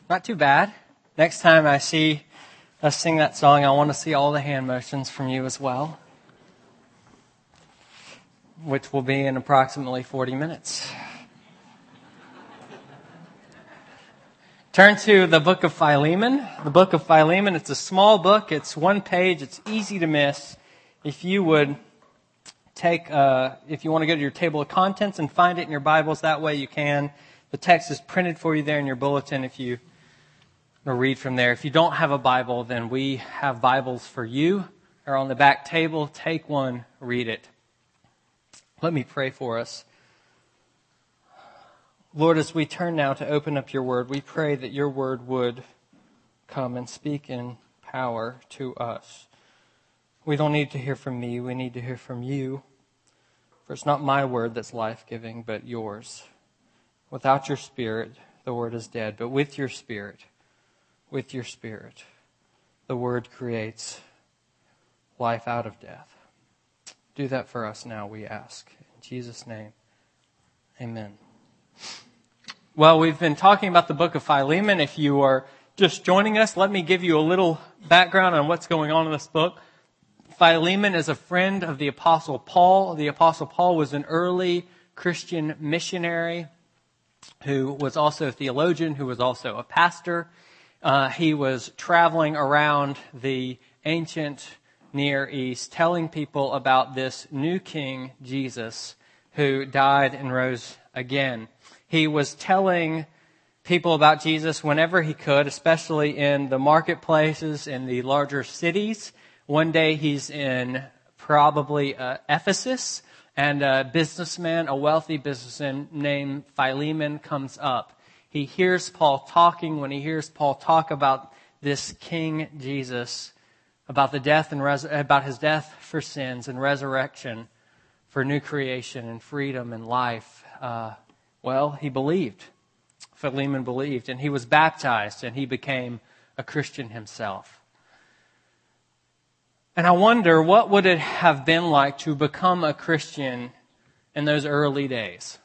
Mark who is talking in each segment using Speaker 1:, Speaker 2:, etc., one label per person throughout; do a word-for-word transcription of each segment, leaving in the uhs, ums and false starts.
Speaker 1: Not too bad. Next time I see us sing that song, I want to see all the hand motions from you as well, which will be in approximately forty minutes. Turn to the book of Philemon. The book of Philemon, it's a small book. It's one page. It's easy to miss. If you would take, uh, if you want to go to your table of contents and find it in your Bibles, that way you can. The text is printed for you there in your bulletin if you want to read from there. If you don't have a Bible, then we have Bibles for you. They're on the back table. Take one, read it. Let me pray for us. Lord, as we turn now to open up your word, we pray that your word would come and speak in power to us. We don't need to hear from me. We need to hear from you. For it's not my word that's life-giving, but yours. Without your Spirit, the word is dead. But with your Spirit, with your Spirit, the word creates life out of death. Do that for us now, we ask. In Jesus' name, amen. Well, we've been talking about the book of Philemon. If you are just joining us, let me give you a little background on what's going on in this book. Philemon is a friend of the Apostle Paul. The Apostle Paul was an early Christian missionary who was also a theologian, who was also a pastor. Uh, he was traveling around the ancient Near East, telling people about this new king, Jesus, who died and rose again. He was telling people about Jesus whenever he could, especially in the marketplaces in the larger cities. One day he's in probably uh, Ephesus, and a businessman, a wealthy businessman named Philemon comes up. He hears Paul talking. When he hears Paul talk about this King Jesus, about the death and res- about his death for sins and resurrection for new creation and freedom and life, uh, well, he believed. Philemon believed, and he was baptized, and he became a Christian himself. And I wonder, what would it have been like to become a Christian in those early days?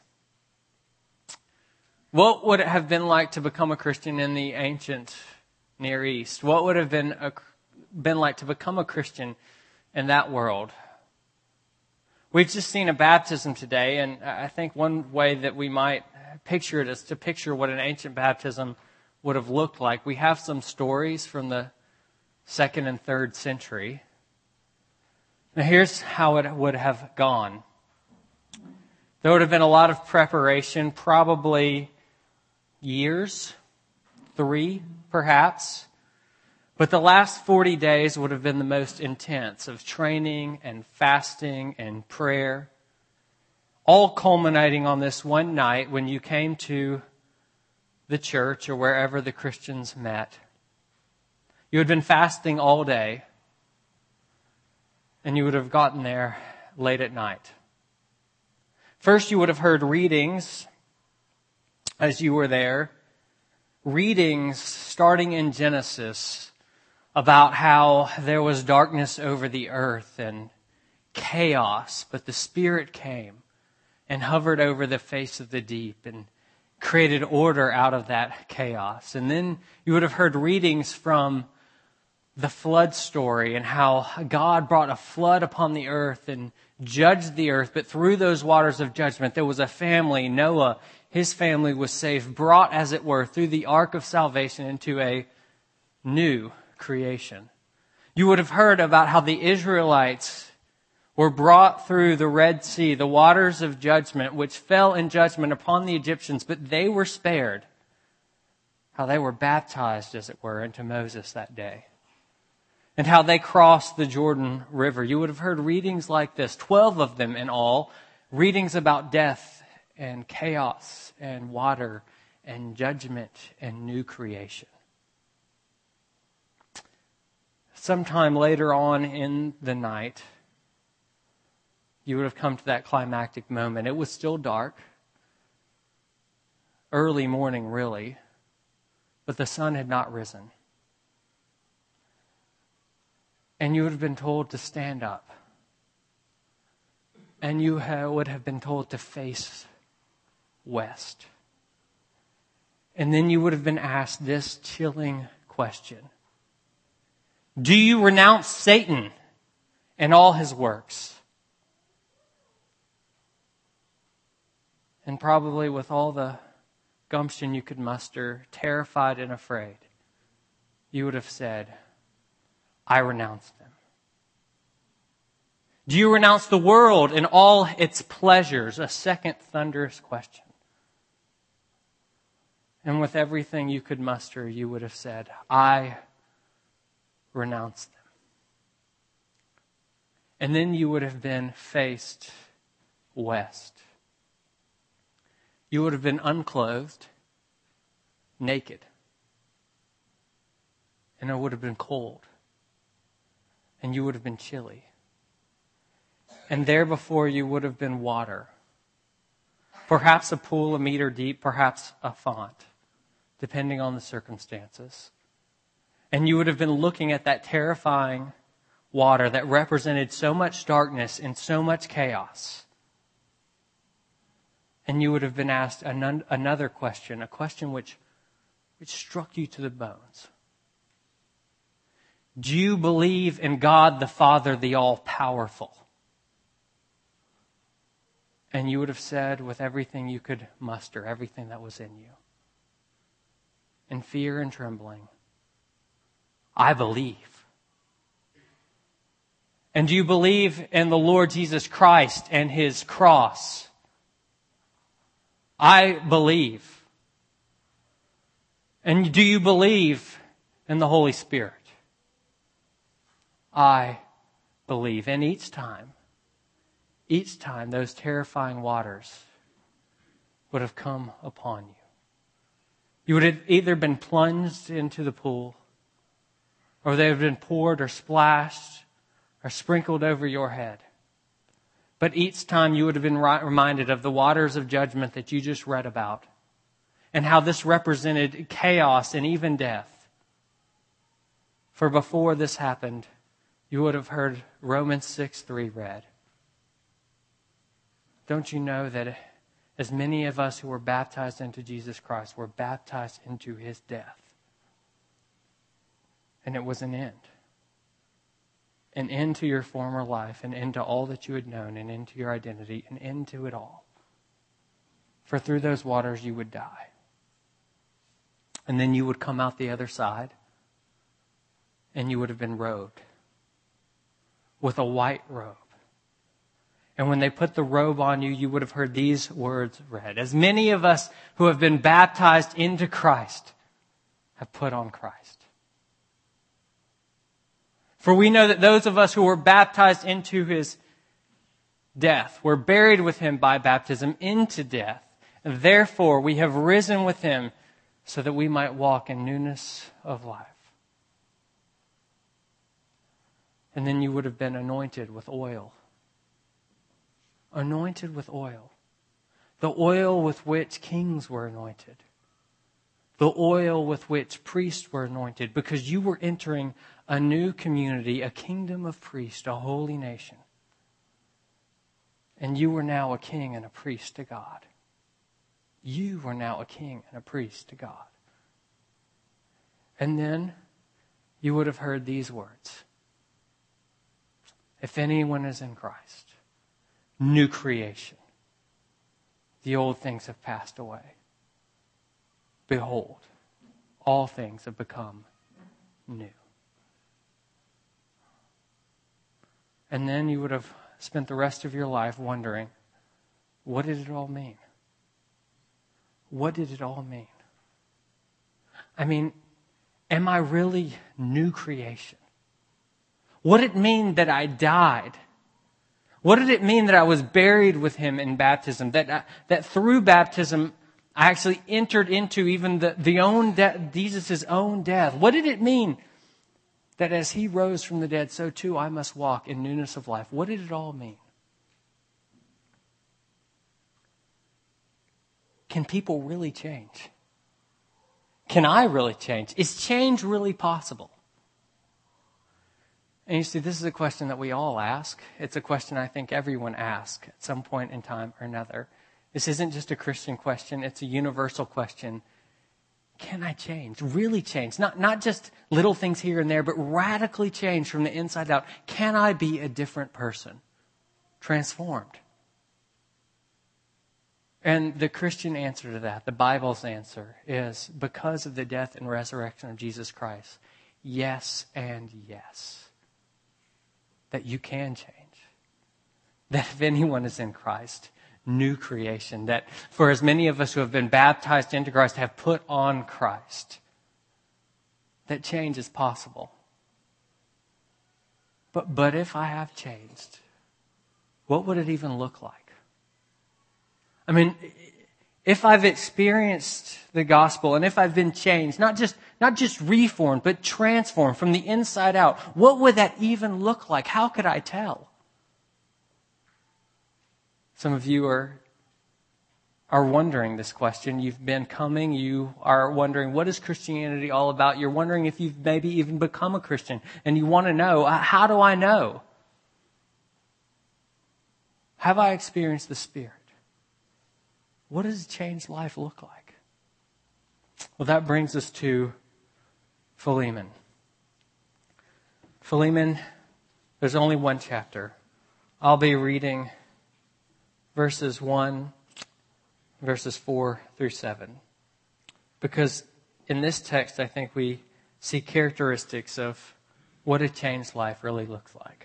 Speaker 1: What would it have been like to become a Christian in the ancient Near East? What would it have been, a, been like to become a Christian in that world? We've just seen a baptism today, and I think one way that we might picture it is to picture what an ancient baptism would have looked like. We have some stories from the second and third century. Now here's how it would have gone. There would have been a lot of preparation, probably years, three perhaps. But the last forty days would have been the most intense of training and fasting and prayer, all culminating on this one night when you came to the church or wherever the Christians met. You had been fasting all day, and you would have gotten there late at night. First, you would have heard readings as you were there, readings starting in Genesis about how there was darkness over the earth and chaos, but the Spirit came and hovered over the face of the deep and created order out of that chaos. And then you would have heard readings from the flood story and how God brought a flood upon the earth and judged the earth. But through those waters of judgment, there was a family, Noah, his family was saved, brought, as it were, through the ark of salvation into a new creation. You would have heard about how the Israelites were brought through the Red Sea, the waters of judgment, which fell in judgment upon the Egyptians, but they were spared. How they were baptized, as it were, into Moses that day. And how they crossed the Jordan River. You would have heard readings like this, twelve of them in all, readings about death and chaos and water and judgment and new creation. Sometime later on in the night, you would have come to that climactic moment. It was still dark, early morning really, but the sun had not risen. And you would have been told to stand up. And you ha- would have been told to face west. And then you would have been asked this chilling question. Do you renounce Satan and all his works? And probably with all the gumption you could muster, terrified and afraid, you would have said, I renounce them. Do you renounce the world and all its pleasures? A second thunderous question. And with everything you could muster, you would have said, I renounce them. And then you would have been faced west. You would have been unclothed, naked. And it would have been cold. And you would have been chilly. And there before you would have been water. Perhaps a pool a meter deep, perhaps a font, depending on the circumstances. And you would have been looking at that terrifying water that represented so much darkness and so much chaos. And you would have been asked an- another question, a question which, which struck you to the bones. Do you believe in God the Father, the all-powerful? And you would have said with everything you could muster, everything that was in you, in fear and trembling, I believe. And do you believe in the Lord Jesus Christ and His cross? I believe. And do you believe in the Holy Spirit? I believe. And each time, each time those terrifying waters would have come upon you. You would have either been plunged into the pool, or they would have been poured or splashed or sprinkled over your head. But each time you would have been reminded of the waters of judgment that you just read about, and how this represented chaos and even death. For before this happened, you would have heard Romans six three read. Don't you know that as many of us who were baptized into Jesus Christ were baptized into His death? And it was an end. An end to your former life, an end to all that you had known, and into your identity, an end to it all. For through those waters you would die. And then you would come out the other side, and you would have been robed with a white robe. And when they put the robe on you, you would have heard these words read. As many of us who have been baptized into Christ have put on Christ. For we know that those of us who were baptized into His death were buried with Him by baptism into death. And therefore we have risen with Him so that we might walk in newness of life. And then you would have been anointed with oil. Anointed with oil. The oil with which kings were anointed. The oil with which priests were anointed. Because you were entering a new community, a kingdom of priests, a holy nation. And you were now a king and a priest to God. You were now a king and a priest to God. And then you would have heard these words. If anyone is in Christ, new creation. The old things have passed away. Behold, all things have become new. And then you would have spent the rest of your life wondering, what did it all mean? What did it all mean? I mean, am I really new creation? What did it mean that I died? What did it mean that I was buried with Him in baptism? That I, that through baptism, I actually entered into even the, the own de- Jesus' own death. What did it mean that as He rose from the dead, so too I must walk in newness of life? What did it all mean? Can people really change? Can I really change? Is change really possible? And you see, this is a question that we all ask. It's a question I think everyone asks at some point in time or another. This isn't just a Christian question. It's a universal question. can I change? Really change? Not, not just little things here and there, but radically change from the inside out. Can I be a different person? Transformed. And the Christian answer to that, the Bible's answer, is because of the death and resurrection of Jesus Christ. Yes and yes. That you can change. That if anyone is in Christ, new creation. That for as many of us who have been baptized into Christ have put on Christ, that change is possible. But, but if I have changed, what would it even look like? I mean, if I've experienced the gospel and if I've been changed, not just, not just reformed, but transformed from the inside out, what would that even look like? How could I tell? Some of you are, are wondering this question. You've been coming. You are wondering, what is Christianity all about? You're wondering if you've maybe even become a Christian. And you want to know, how do I know? Have I experienced the Spirit? What does a changed life look like? Well, that brings us to Philemon. Philemon, there's only one chapter. I'll be reading verses one, verses four through seven. Because in this text, I think we see characteristics of what a changed life really looks like.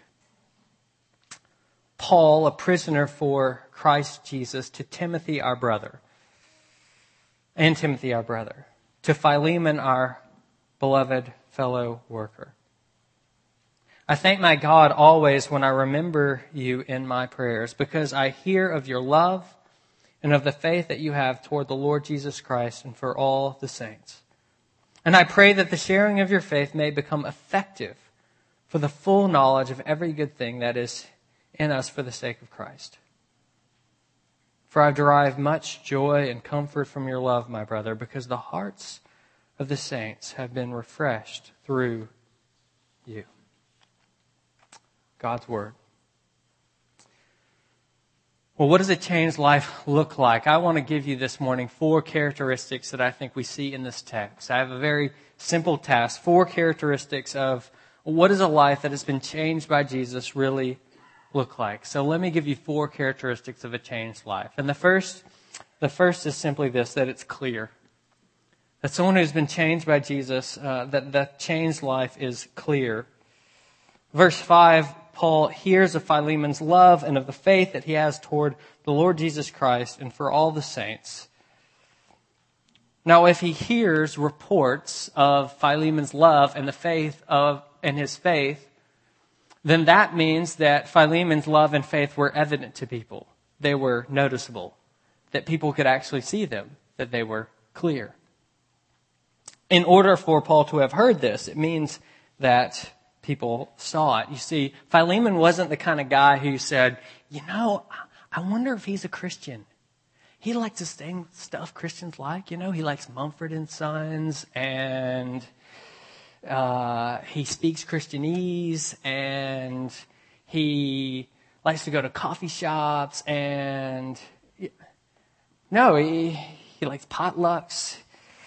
Speaker 1: Paul, a prisoner for Christ Jesus, to Timothy our brother, and Timothy our brother, to Philemon our beloved fellow worker. I thank my God always when I remember you in my prayers, because I hear of your love and of the faith that you have toward the Lord Jesus Christ and for all the saints. And I pray that the sharing of your faith may become effective for the full knowledge of every good thing that is in us for the sake of Christ. For I've derived much joy and comfort from your love, my brother, because the hearts of the saints have been refreshed through you. God's Word. Well, what does a changed life look like? I want to give you this morning four characteristics that I think we see in this text. I have a very simple task, four characteristics of what is a life that has been changed by Jesus really look like. So let me give you four characteristics of a changed life. And the first, the first is simply this, that it's clear. That someone who's been changed by Jesus, uh, that that changed life is clear. Verse five, Paul hears of Philemon's love and of the faith that he has toward the Lord Jesus Christ and for all the saints. Now, if he hears reports of Philemon's love and the faith of and his faith, then that means that Philemon's love and faith were evident to people. They were noticeable, that people could actually see them, that they were clear. In order for Paul to have heard this, it means that people saw it. You see, Philemon wasn't the kind of guy who said, you know, I wonder if he's a Christian. He likes the same stuff Christians like, you know, he likes Mumford and Sons and Uh, he speaks Christianese, and he likes to go to coffee shops, and no, he, he likes potlucks.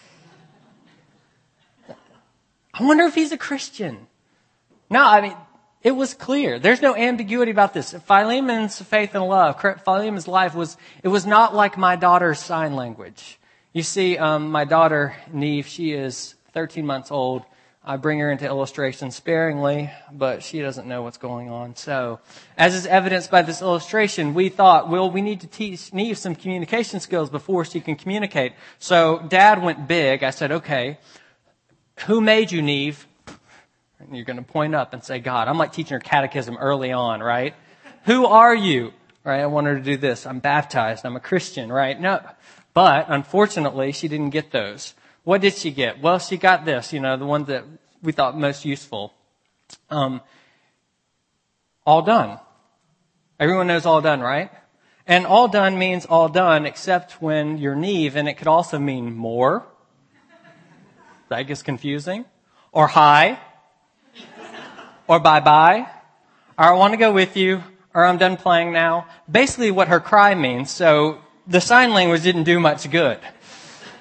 Speaker 1: I wonder if he's a Christian. No, I mean, it was clear. There's no ambiguity about this. Philemon's faith and love, Philemon's life was, it was not like my daughter's sign language. You see, um, my daughter, Neve, she is thirteen months old. I bring her into illustration sparingly, but she doesn't know what's going on. So, as is evidenced by this illustration, we thought, well, we need to teach Neve some communication skills before she can communicate. So, Dad went big. I said, okay, who made you, Neve? And you're going to point up and say, God. I'm like teaching her catechism early on, right? Who are you? Right? I want her to do this. I'm baptized. I'm a Christian, right? No. But, unfortunately, she didn't get those. What did she get? Well, she got this, you know, the one that we thought most useful. Um, all done. Everyone knows all done, right? And all done means all done, except when you're Neve, and it could also mean more. That gets confusing. Or hi. Or bye-bye. Or I want to go with you. Or I'm done playing now. Basically what her cry means. So the sign language didn't do much good.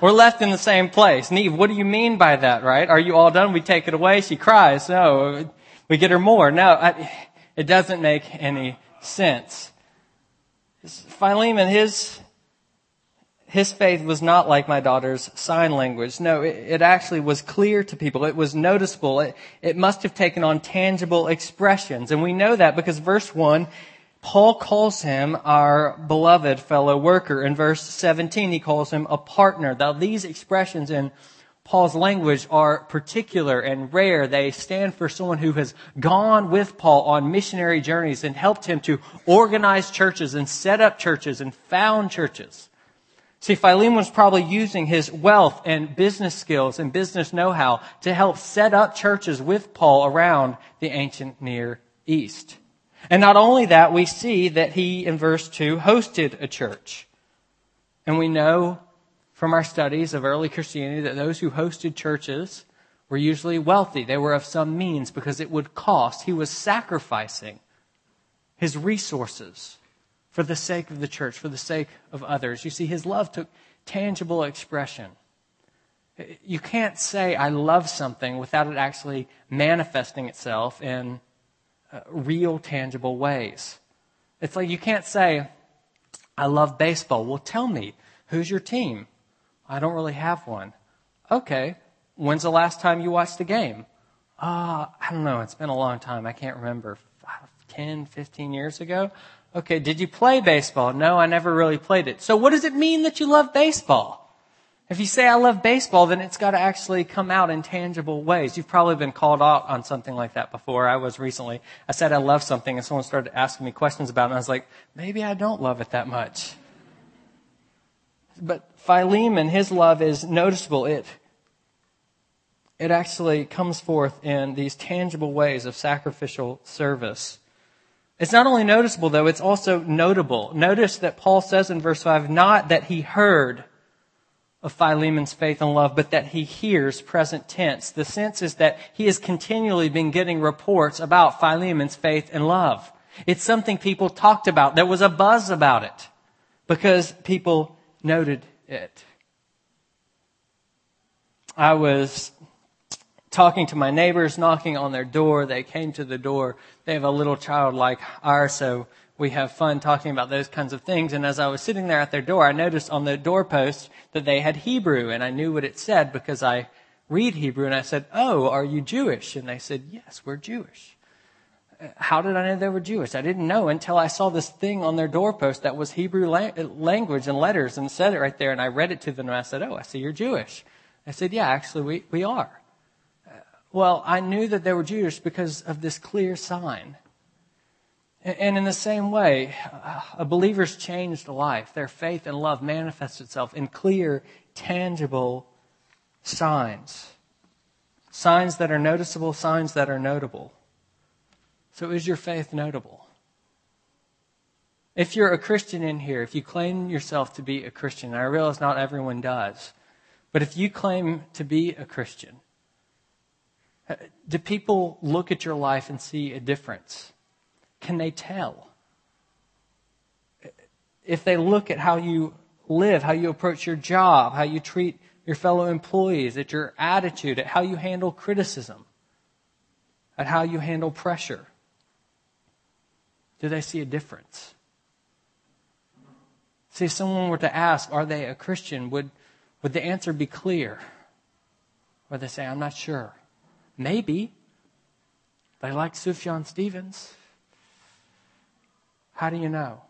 Speaker 1: We're left in the same place. Neve, what do you mean by that, right? Are you all done? We take it away. She cries. No, we get her more. No, I, it doesn't make any sense. Philemon, his, his faith was not like my daughter's sign language. No, it, it actually was clear to people. It was noticeable. It, it must have taken on tangible expressions. And we know that because verse one, Paul calls him our beloved fellow worker. In verse seventeen, he calls him a partner. Now, these expressions in Paul's language are particular and rare. They stand for someone who has gone with Paul on missionary journeys and helped him to organize churches and set up churches and found churches. See, Philemon was probably using his wealth and business skills and business know-how to help set up churches with Paul around the ancient Near East. And not only that, we see that he, in verse two, hosted a church. And we know from our studies of early Christianity that those who hosted churches were usually wealthy. They were of some means because it would cost. He was sacrificing his resources for the sake of the church, for the sake of others. You see, his love took tangible expression. You can't say, I love something without it actually manifesting itself in uh, real, tangible ways. It's like you can't say, I love baseball. Well, tell me, who's your team? I don't really have one. Okay, when's the last time you watched a game? Uh, I don't know, it's been a long time. I can't remember. ten, fifteen years ago? Okay, did you play baseball? No, I never really played it. So what does it mean that you love baseball? If you say I love baseball, then it's got to actually come out in tangible ways. You've probably been called out on something like that before. I was recently. I said I love something and someone started asking me questions about it and I was like, maybe I don't love it that much. But Philemon, his love is noticeable. It, it actually comes forth in these tangible ways of sacrificial service. It's not only noticeable, though, it's also notable. Notice that Paul says in verse five, not that he heard of Philemon's faith and love, but that he hears, present tense. The sense is that he has continually been getting reports about Philemon's faith and love. It's something people talked about. There was a buzz about it because people noted it. I was talking to my neighbors, knocking on their door. They came to the door. They have a little child like ours, so we have fun talking about those kinds of things. And as I was sitting there at their door, I noticed on the doorpost that they had Hebrew, and I knew what it said because I read Hebrew. And I said, "Oh, are you Jewish?" And they said, "Yes, we're Jewish." How did I know they were Jewish? I didn't know until I saw this thing on their doorpost that was Hebrew language and letters and said it right there. And I read it to them and I said, "Oh, I see you're Jewish." I said, "Yeah, actually we, we are." Well, I knew that they were Jewish because of this clear sign. And in the same way, a believer's changed life, their faith and love manifests itself in clear, tangible signs. Signs that are noticeable, signs that are notable. So is your faith notable? If you're a Christian in here, if you claim yourself to be a Christian, and I realize not everyone does, but if you claim to be a Christian, do people look at your life and see a difference? Can they tell? If they look at how you live, how you approach your job, how you treat your fellow employees, at your attitude, at how you handle criticism, at how you handle pressure, do they see a difference? See, if someone were to ask, are they a Christian, would, would the answer be clear? Or they say, I'm not sure. Maybe. They like Sufjan Stevens. How do you know?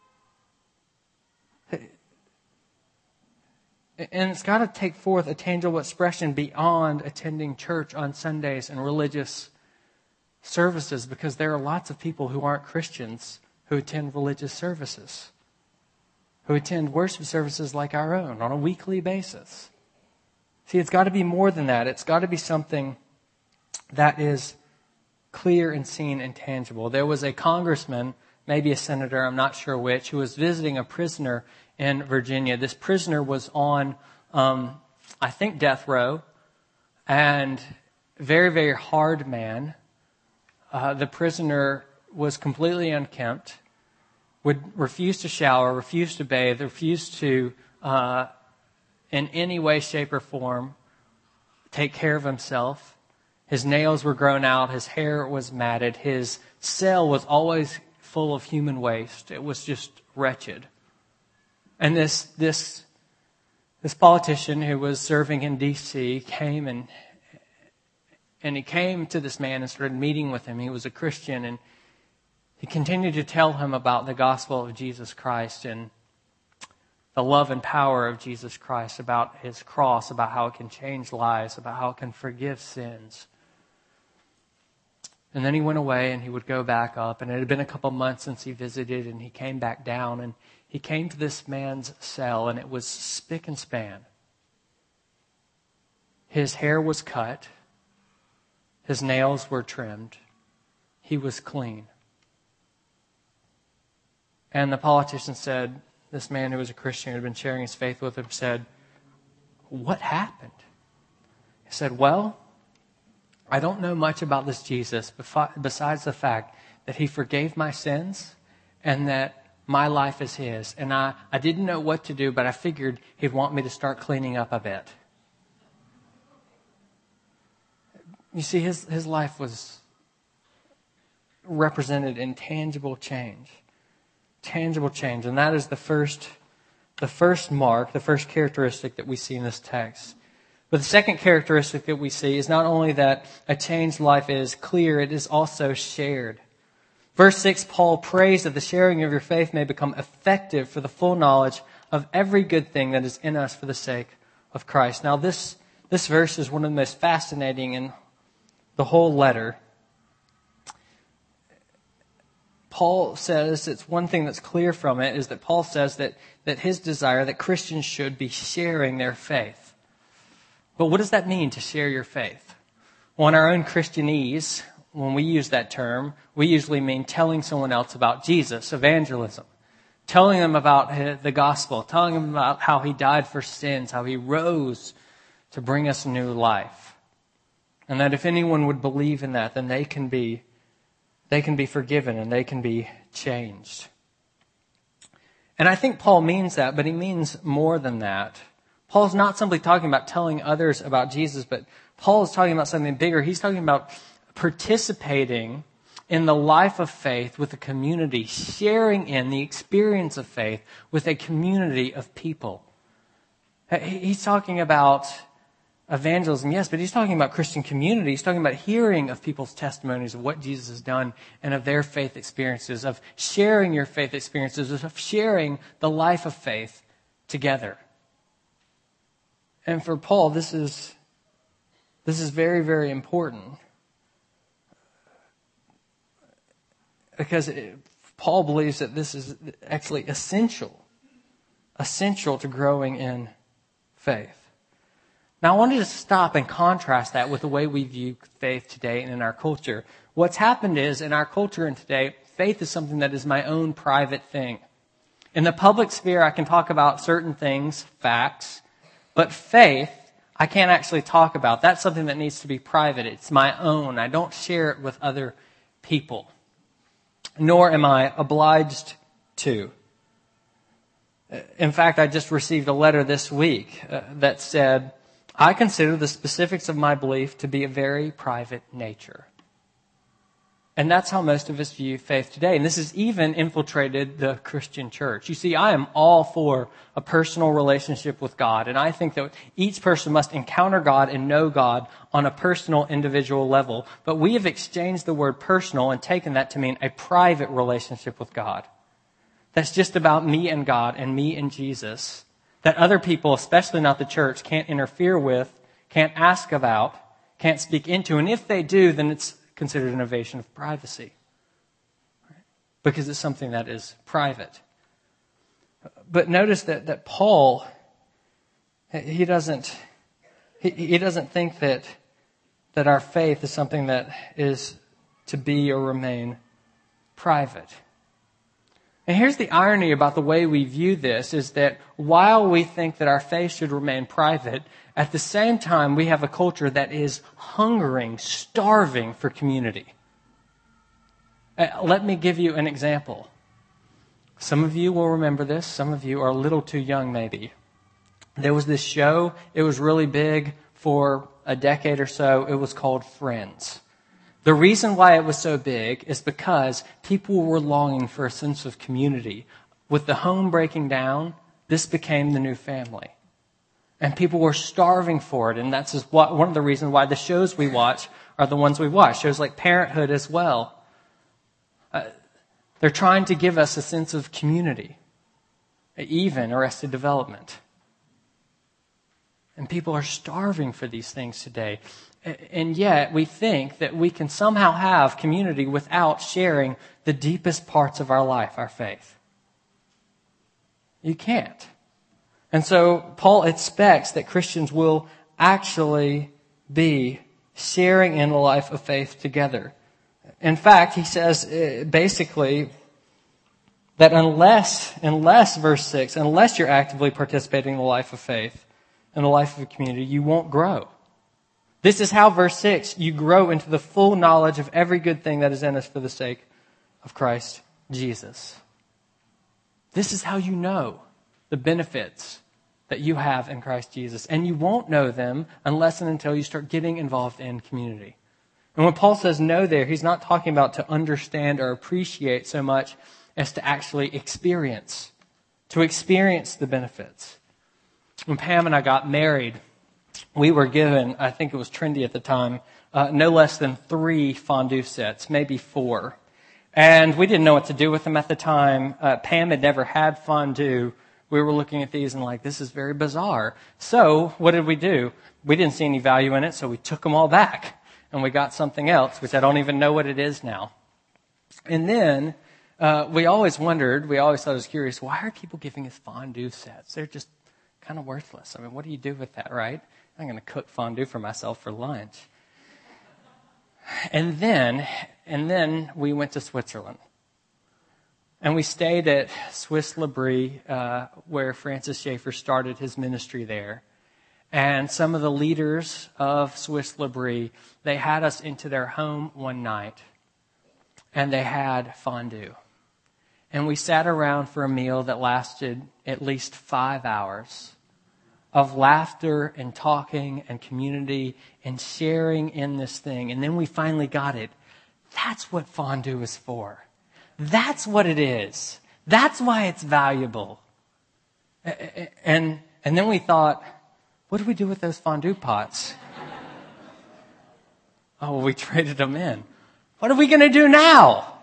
Speaker 1: And it's got to take forth a tangible expression beyond attending church on Sundays and religious services, because there are lots of people who aren't Christians who attend religious services, who attend worship services like our own on a weekly basis. See, it's got to be more than that. It's got to be something that is clear and seen and tangible. There was a congressman, maybe a senator, I'm not sure which, who was visiting a prisoner in Virginia. This prisoner was on, um, I think, death row, and very, very hard man. Uh, the prisoner was completely unkempt, would refuse to shower, refuse to bathe, refuse to uh, in any way, shape, or form take care of himself. His nails were grown out. His hair was matted. His cell was always full of human waste. It was just wretched. And this this this politician who was serving in D C came and and he came to this man and started meeting with him. He was a Christian, and he continued to tell him about the gospel of Jesus Christ and the love and power of Jesus Christ, about his cross, about how it can change lives, about how it can forgive sins. And then he went away and he would go back up. And it had been a couple months since he visited, and he came back down. And he came to this man's cell, and it was spick and span. His hair was cut. His nails were trimmed. He was clean. And the politician said, this man who was a Christian who had been sharing his faith with him said, "What happened?" He said, "Well, I don't know much about this Jesus besides the fact that he forgave my sins and that my life is his. And I, I didn't know what to do, but I figured he'd want me to start cleaning up a bit." You see, his, his life was represented in tangible change. Tangible change. And that is the first, the first mark, the first characteristic that we see in this text. But the second characteristic that we see is not only that a changed life is clear, it is also shared. Verse six, Paul prays that the sharing of your faith may become effective for the full knowledge of every good thing that is in us for the sake of Christ. Now this, this verse is one of the most fascinating in the whole letter. Paul says, it's one thing that's clear from it, is that Paul says that, that his desire, that Christians should be sharing their faith. But what does that mean, to share your faith? Well, in our own Christianese, when we use that term, we usually mean telling someone else about Jesus, evangelism. Telling them about the gospel, telling them about how he died for sins, how he rose to bring us new life. And that if anyone would believe in that, then they can be They can be forgiven and they can be changed. And I think Paul means that, but he means more than that. Paul's not simply talking about telling others about Jesus, but Paul is talking about something bigger. He's talking about participating in the life of faith with a community, sharing in the experience of faith with a community of people. He's talking about evangelism, yes, but he's talking about Christian community. He's talking about hearing of people's testimonies of what Jesus has done and of their faith experiences, of sharing your faith experiences, of sharing the life of faith together. And for Paul, this is this is very, very important. Because it, Paul believes that this is actually essential, essential to growing in faith. Now, I wanted to stop and contrast that with the way we view faith today and in our culture. What's happened is, in our culture and today, faith is something that is my own private thing. In the public sphere, I can talk about certain things, facts, but faith, I can't actually talk about. That's something that needs to be private. It's my own. I don't share it with other people, nor am I obliged to. In fact, I just received a letter this week uh, that said, "I consider the specifics of my belief to be a very private nature." And that's how most of us view faith today. And this has even infiltrated the Christian church. You see, I am all for a personal relationship with God. And I think that each person must encounter God and know God on a personal, individual level. But we have exchanged the word personal and taken that to mean a private relationship with God. That's just about me and God and me and Jesus. That other people, especially not the church, can't interfere with, can't ask about, can't speak into. And if they do, then it's considered an invasion of privacy. Because it's something that is private. But notice that, that Paul, he doesn't, he, he doesn't think that, that our faith is something that is to be or remain private. And here's the irony about the way we view this, is that while we think that our faith should remain private, at the same time we have a culture that is hungering, starving for community. Uh, let me give you an example. Some of you will remember this. Some of you are a little too young maybe. There was this show. It was really big for a decade or so. It was called Friends. The reason why it was so big is because people were longing for a sense of community. With the home breaking down, this became the new family. And people were starving for it. And that's just what, one of the reasons why the shows we watch are the ones we watch. Shows like Parenthood as well. Uh, they're trying to give us a sense of community, even Arrested Development. And people are starving for these things today. And yet we think that we can somehow have community without sharing the deepest parts of our life, our faith. You can't. And so Paul expects that Christians will actually be sharing in the life of faith together. In fact, he says basically that unless, unless, verse six, unless you're actively participating in the life of faith, in the life of a community, you won't grow. This is how, verse six, you grow into the full knowledge of every good thing that is in us for the sake of Christ Jesus. This is how you know the benefits that you have in Christ Jesus. And you won't know them unless and until you start getting involved in community. And when Paul says know there, he's not talking about to understand or appreciate so much as to actually experience, to experience the benefits. When Pam and I got married, we were given, I think it was trendy at the time, uh, no less than three fondue sets, maybe four. And we didn't know what to do with them at the time. Uh, Pam had never had fondue. We were looking at these and like, this is very bizarre. So what did we do? We didn't see any value in it, so we took them all back. And we got something else, which I don't even know what it is now. And then uh, we always wondered, we always thought it was curious, why are people giving us fondue sets? They're just kind of worthless. I mean, what do you do with that, right? I'm going to cook fondue for myself for lunch. And then, and then we went to Switzerland. And we stayed at Swiss L'Abri, uh, where Francis Schaeffer started his ministry there. And some of the leaders of Swiss L'Abri, they had us into their home one night. And they had fondue. And we sat around for a meal that lasted at least five hours of laughter and talking and community and sharing in this thing. And then we finally got it. That's what fondue is for. That's what it is. That's why it's valuable. And, and then we thought, what do we do with those fondue pots? Oh, well, we traded them in. What are we going to do now?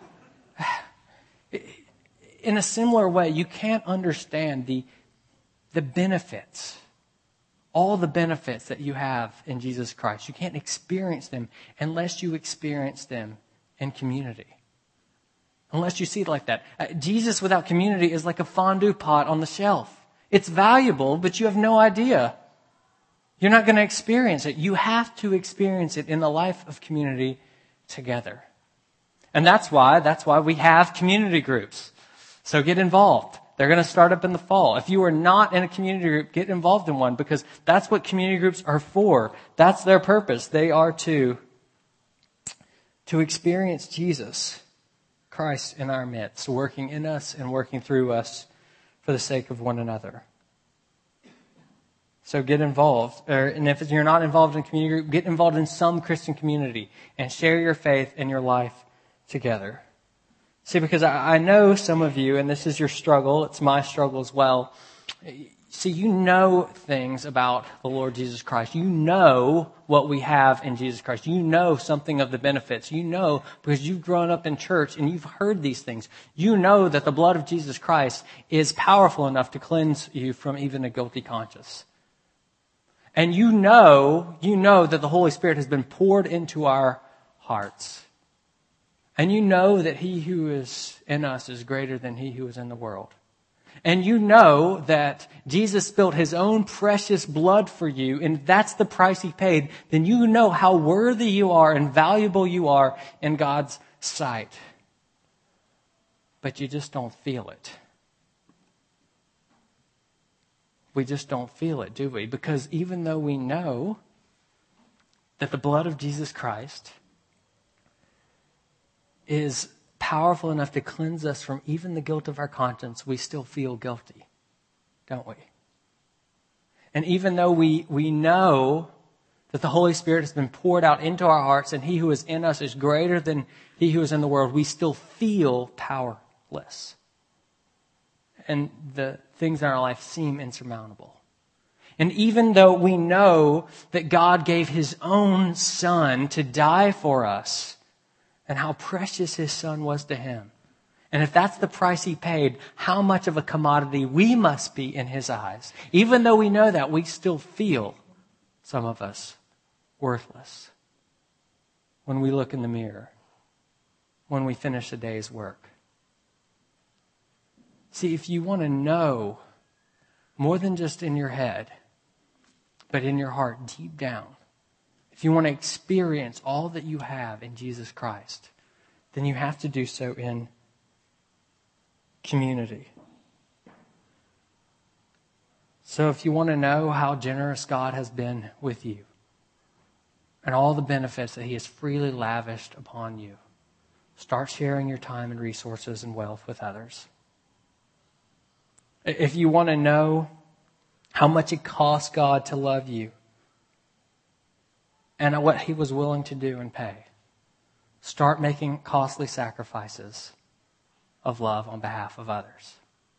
Speaker 1: In a similar way, you can't understand the, the benefits, all the benefits that you have in Jesus Christ. You can't experience them unless you experience them in community. Unless you see it like that. Uh, Jesus without community is like a fondue pot on the shelf. It's valuable, but you have no idea. You're not going to experience it. You have to experience it in the life of community together. And that's why, that's why we have community groups. So get involved. They're going to start up in the fall. If you are not in a community group, get involved in one, because that's what community groups are for. That's their purpose. They are to, to experience Jesus Christ in our midst, working in us and working through us for the sake of one another. So get involved. Or, and if you're not involved in a community group, get involved in some Christian community and share your faith and your life together. See, because I, I know some of you, and this is your struggle, it's my struggle as well. See, you know things about the Lord Jesus Christ. You know what we have in Jesus Christ. You know something of the benefits. You know because you've grown up in church and you've heard these things. You know that the blood of Jesus Christ is powerful enough to cleanse you from even a guilty conscience. And you know, you know that the Holy Spirit has been poured into our hearts. And you know that he who is in us is greater than he who is in the world. And you know that Jesus spilled his own precious blood for you, and that's the price he paid. Then you know how worthy you are and valuable you are in God's sight. But you just don't feel it. We just don't feel it, do we? Because even though we know that the blood of Jesus Christ is powerful enough to cleanse us from even the guilt of our conscience, we still feel guilty, don't we? And even though we, we know that the Holy Spirit has been poured out into our hearts and he who is in us is greater than he who is in the world, we still feel powerless. And the things in our life seem insurmountable. And even though we know that God gave his own Son to die for us, and how precious his Son was to him, and if that's the price he paid, how much of a commodity we must be in his eyes. Even though we know that, we still feel, some of us, worthless when we look in the mirror, when we finish a day's work. See, if you want to know more than just in your head, but in your heart, deep down, if you want to experience all that you have in Jesus Christ, then you have to do so in community. So if you want to know how generous God has been with you and all the benefits that he has freely lavished upon you, start sharing your time and resources and wealth with others. If you want to know how much it cost God to love you and what he was willing to do and pay, start making costly sacrifices of love on behalf of others.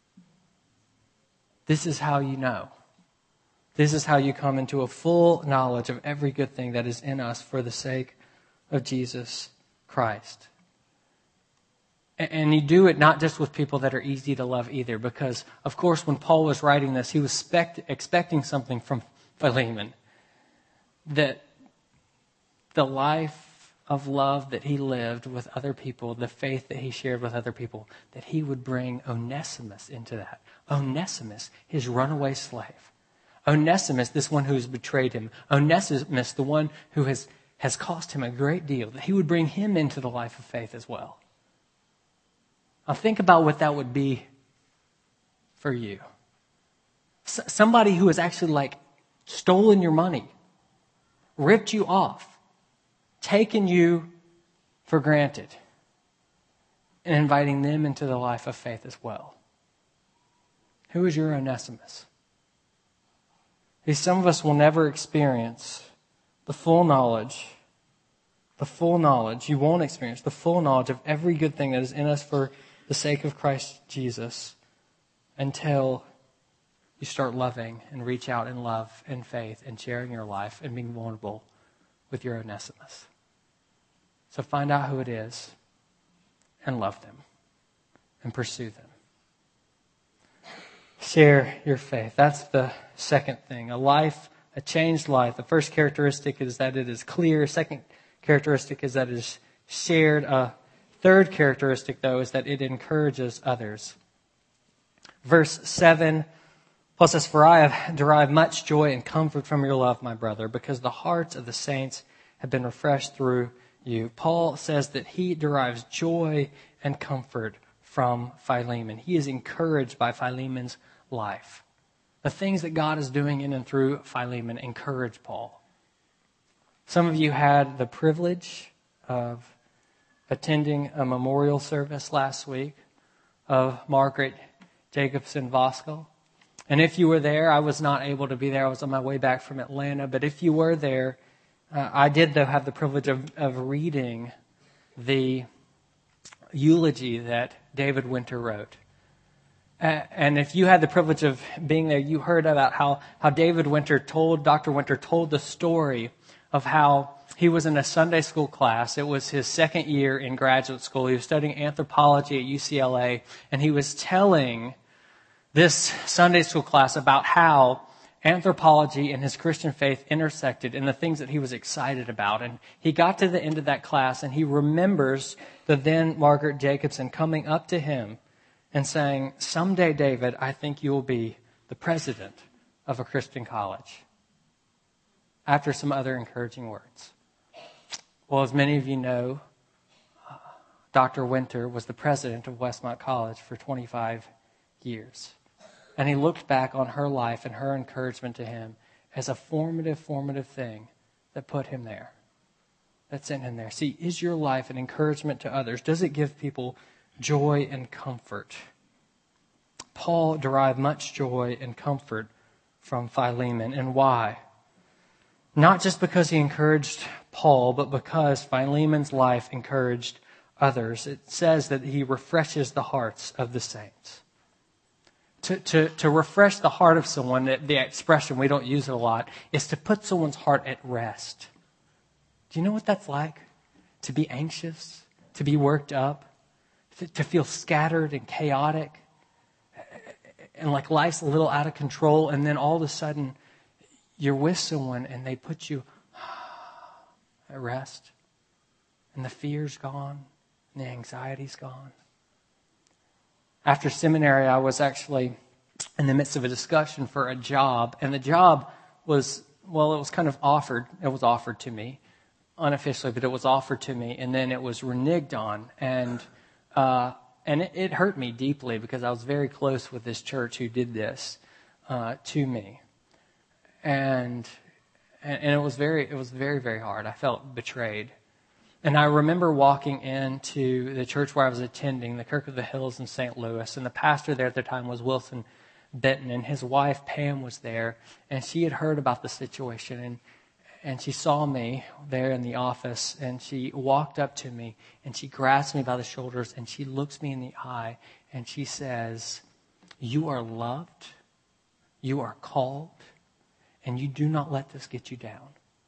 Speaker 1: This is how you know. This is how you come into a full knowledge of every good thing that is in us for the sake of Jesus Christ. And you do it not just with people that are easy to love either, because, of course, when Paul was writing this, he was spect- expecting something from Philemon. That the life of love that he lived with other people, the faith that he shared with other people, that he would bring Onesimus into that. Onesimus, his runaway slave. Onesimus, this one who has betrayed him. Onesimus, the one who has, has cost him a great deal, that he would bring him into the life of faith as well. Now think about what that would be for you. S- somebody who has actually like stolen your money, ripped you off, taken you for granted, and inviting them into the life of faith as well. Who is your Onesimus? See, some of us will never experience the full knowledge, the full knowledge, you won't experience the full knowledge of every good thing that is in us for the sake of Christ Jesus until you start loving and reach out in love and faith and sharing your life and being vulnerable with your Onesimus. So find out who it is and love them and pursue them. Share your faith. That's the second thing. A life, a changed life. The first characteristic is that it is clear. Second characteristic is that it is shared. A third characteristic, though, is that it encourages others. Verse seven, Paul says, "For I have derived much joy and comfort from your love, my brother, because the hearts of the saints have been refreshed through you." Paul says that he derives joy and comfort from Philemon. He is encouraged by Philemon's life. The things that God is doing in and through Philemon encourage Paul. Some of you had the privilege of attending a memorial service last week of Margaret Jacobson Voskel. And if you were there, I was not able to be there. I was on my way back from Atlanta. But if you were there, uh, I did, though, have the privilege of, of reading the eulogy that David Winter wrote. Uh, and if you had the privilege of being there, you heard about how, how David Winter told, Doctor Winter told the story of how he was in a Sunday school class. It was his second year in graduate school. He was studying anthropology at U C L A, and he was telling this Sunday school class about how anthropology and his Christian faith intersected and the things that he was excited about. And he got to the end of that class, and he remembers the then Margaret Jacobson coming up to him and saying, "Someday, David, I think you will be the president of a Christian college," after some other encouraging words. Well, as many of you know, uh, Doctor Winter was the president of Westmont College for twenty-five years. And he looked back on her life and her encouragement to him as a formative, formative thing that put him there, that sent him there. See, is your life an encouragement to others? Does it give people joy and comfort? Paul derived much joy and comfort from Philemon. And why? Not just because he encouraged Paul, but because Philemon's life encouraged others. It says that he refreshes the hearts of the saints. To, to, to refresh the heart of someone, the expression, we don't use it a lot, is to put someone's heart at rest. Do you know what that's like? To be anxious, to be worked up, to, to feel scattered and chaotic, and like life's a little out of control, and then all of a sudden you're with someone and they put you at rest, and the fear's gone, and the anxiety's gone. After seminary, I was actually in the midst of a discussion for a job, and the job was, well, it was kind of offered. It was offered to me, unofficially, but it was offered to me, and then it was reneged on, and uh, and it, it hurt me deeply because I was very close with this church who did this uh, to me, and, and and it was very, it was very, very hard. I felt betrayed. And I remember walking into the church where I was attending, the Kirk of the Hills in Saint Louis, and the pastor there at the time was Wilson Benton, and his wife Pam was there, and she had heard about the situation, and and she saw me there in the office, and she walked up to me, and she grasps me by the shoulders, and she looks me in the eye, and she says, "You are loved, you are called, and you do not let this get you down."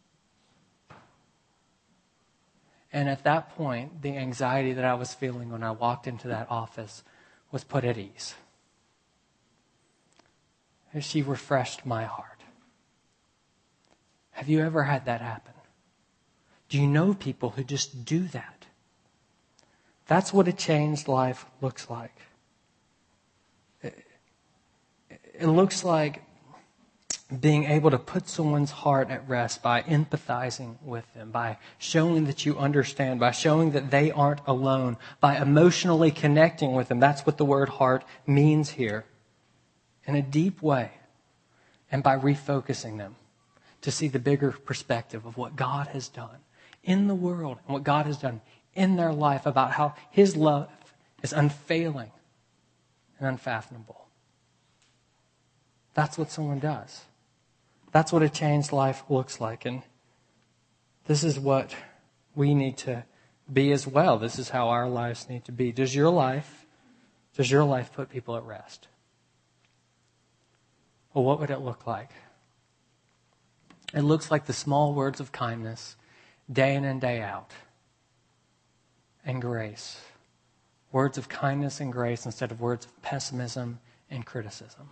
Speaker 1: And at that point, the anxiety that I was feeling when I walked into that office was put at ease. She refreshed my heart. Have you ever had that happen? Do you know people who just do that? That's what a changed life looks like. It, it looks like being able to put someone's heart at rest by empathizing with them, by showing that you understand, by showing that they aren't alone, by emotionally connecting with them. That's what the word heart means here. In a deep way. And by refocusing them to see the bigger perspective of what God has done in the world and what God has done in their life, about how His love is unfailing and unfathomable. That's what someone does. That's what a changed life looks like. And this is what we need to be as well. This is how our lives need to be. Does your life, does your life put people at rest? Well, what would it look like? It looks like the small words of kindness, day in and day out. And grace. Words of kindness and grace instead of words of pessimism and criticism.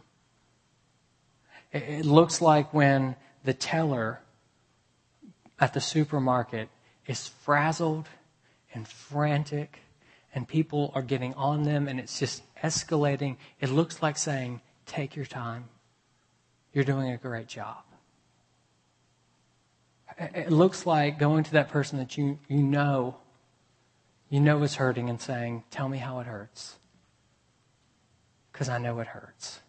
Speaker 1: It looks like when the teller at the supermarket is frazzled and frantic and people are getting on them and it's just escalating. It looks like saying, take your time. You're doing a great job. It looks like going to that person that you, you know, you know is hurting and saying, tell me how it hurts. Because I know it hurts.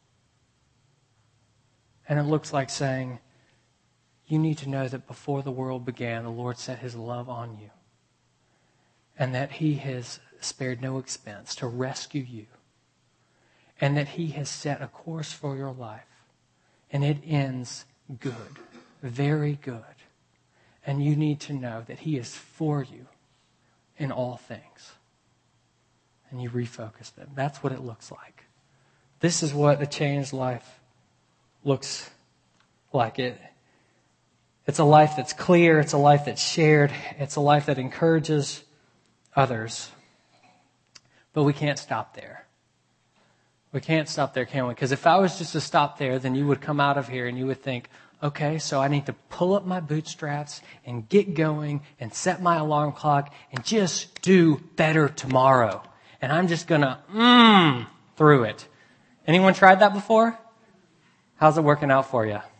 Speaker 1: And it looks like saying, you need to know that before the world began, the Lord set His love on you. And that He has spared no expense to rescue you. And that He has set a course for your life. And it ends good, very good. And you need to know that He is for you in all things. And you refocus them. That's what it looks like. This is what a changed life looks like. It. It's a life that's clear. It's a life that's shared. It's a life that encourages others. But we can't stop there. We can't stop there, can we? Because if I was just to stop there, then you would come out of here and you would think, okay, so I need to pull up my bootstraps and get going and set my alarm clock and just do better tomorrow. And I'm just going to mmm through it. Anyone tried that before? How's it working out for you?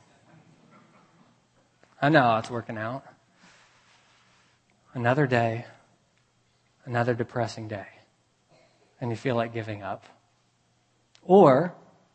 Speaker 1: I know how it's working out. Another day, another depressing day, and you feel like giving up. Or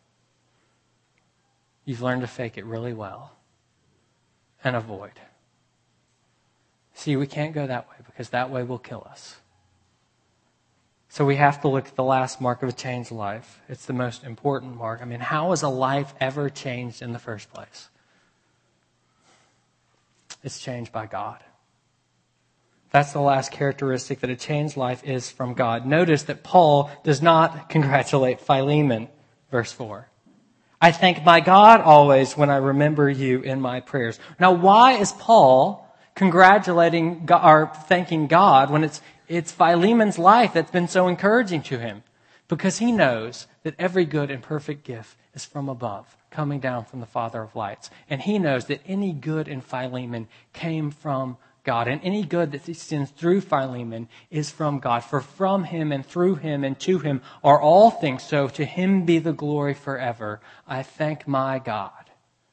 Speaker 1: you've learned to fake it really well and avoid. See, we can't go that way because that way will kill us. So we have to look at the last mark of a changed life. It's the most important mark. I mean, how is a life ever changed in the first place? It's changed by God. That's the last characteristic, that a changed life is from God. Notice that Paul does not congratulate Philemon, verse four. I thank my God always when I remember you in my prayers. Now, why is Paul congratulating God, or thanking God when it's it's Philemon's life that's been so encouraging to him? Because he knows that every good and perfect gift is from above, coming down from the Father of lights. And he knows that any good in Philemon came from God. And any good that extends through Philemon is from God. For from him and through him and to him are all things. So to him be the glory forever. I thank my God.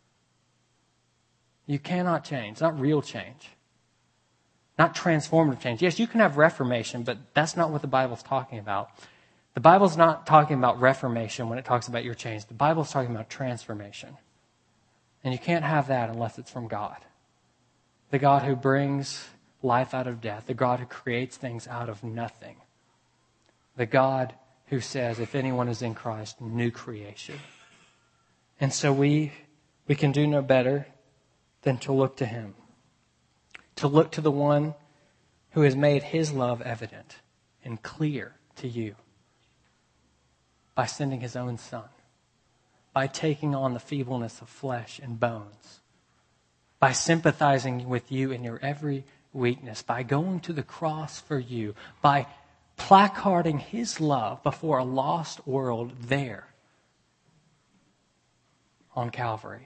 Speaker 1: You cannot change. Not real change. Not transformative change. Yes, you can have reformation, but that's not what the Bible's talking about. The Bible's not talking about reformation when it talks about your change. The Bible's talking about transformation. And you can't have that unless it's from God. The God who brings life out of death. The God who creates things out of nothing. The God who says, if anyone is in Christ, new creation. And so we, we can do no better than to look to him. To look to the one who has made his love evident and clear to you by sending his own Son, by taking on the feebleness of flesh and bones, by sympathizing with you in your every weakness, by going to the cross for you, by placarding his love before a lost world there on Calvary.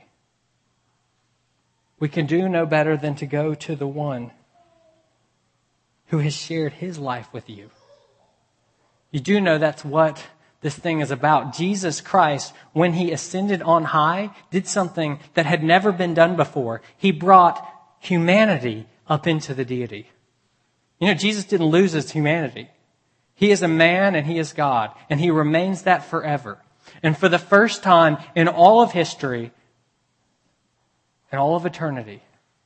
Speaker 1: We can do no better than to go to the one who has shared his life with you. You do know that's what this thing is about. Jesus Christ, when he ascended on high, did something that had never been done before. He brought humanity up into the deity. You know, Jesus didn't lose his humanity. He is a man and he is God, and he remains that forever. And for the first time in all of history, in all of eternity,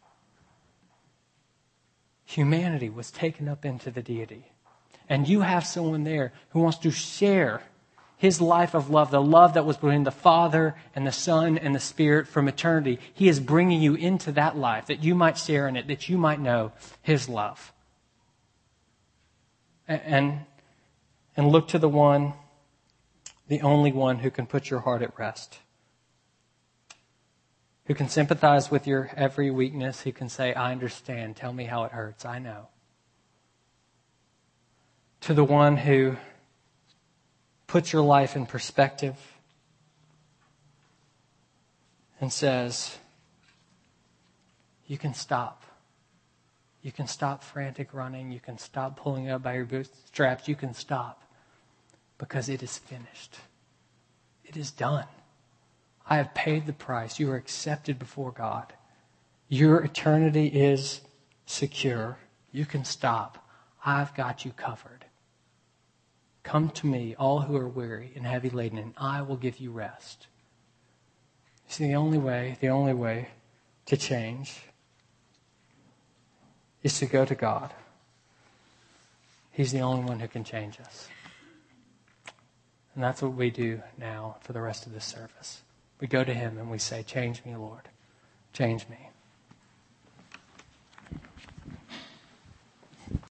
Speaker 1: humanity was taken up into the deity. And you have someone there who wants to share his life of love, the love that was between the Father and the Son and the Spirit from eternity. He is bringing you into that life that you might share in it, that you might know his love. And, and look to the one, the only one who can put your heart at rest. Who can sympathize with your every weakness. Who can say, I understand. Tell me how it hurts. I know. To the one who puts your life in perspective and says, you can stop. You can stop frantic running. You can stop pulling up by your bootstraps. You can stop because it is finished. It is done. I have paid the price. You are accepted before God. Your eternity is secure. You can stop. I've got you covered. Come to me, all who are weary and heavy laden, and I will give you rest. See, the only way, the only way to change is to go to God. He's the only one who can change us. And that's what we do now for the rest of this service. We go to him and we say, change me, Lord. Change me.